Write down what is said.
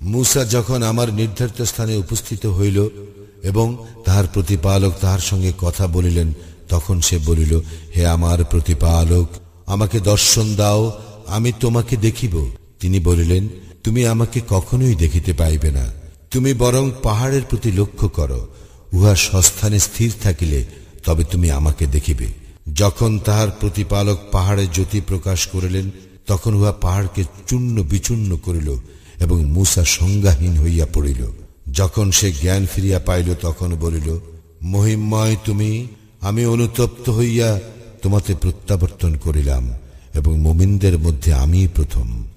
মূসা যখন আমার নির্ধারিত স্থানে উপস্থিত হইল এবং তাহার প্রতিপালক তাহার সঙ্গে কথা বলিলেন, তখন সে বলিল, হে আমার প্রতিপালক, আমাকে দর্শন দাও, আমি তোমাকে দেখিব। তিনি বলিলেন, তুমি আমাকে কখনোই দেখিতে পাইবে না, তুমি বরং পাহাড়ের প্রতি লক্ষ্য করো, উহা স্বস্থানে স্থির থাকিলে তবে তুমি আমাকে দেখিবে। যখন তাহার প্রতিপালক পাহাড়ে জ্যোতি প্রকাশ করিলেন, তখন উহা পাহাড়কে চূর্ণ বিচূর্ণ করিল এবং মূসা সংজ্ঞাহীন হইয়া পড়িল। যখন সে জ্ঞান ফিরিয়া পাইল, তখন বলিল, মহিমময় তুমি, আমি অনুতপ্ত হইয়া তোমাতে প্রত্যাবর্তন করিলাম এবং মুমিনদের মধ্যে আমিই প্রথম।